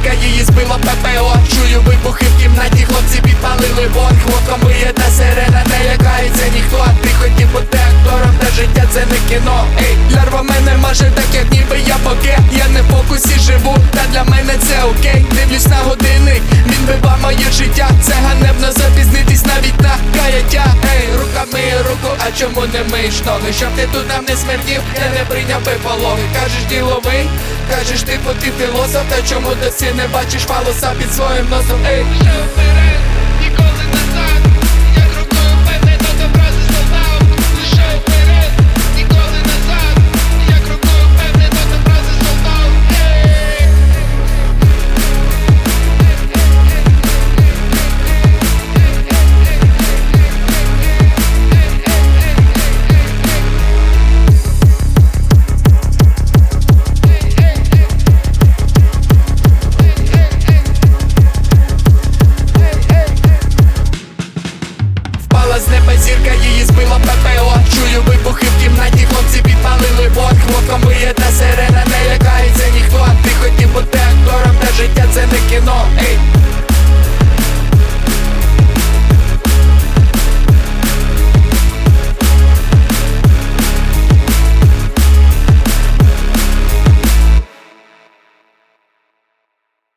Жінка її збила ППО. Чую вибухи в кімнаті, хлопці підпалили вон. Хлопком виє та сирена, не лякається ніхто. Ти хотів бути актором, та життя це не кіно. Ей, лярва мене маже так, як ніби я боке. Я не в фокусі живу, та для мене це окей. Дивлюсь на годинник, він бива моє життя. Це ганебно запізнитись навіть на каяття. Ей, руками руку, а чому не миєш ноги? Щоб ти тут нам не смердів, я не прийняв би пологи. Кажеш діловий, кажеш типу ти філософ. Та чому досі не бачиш фалоса під своїм носом? Ей,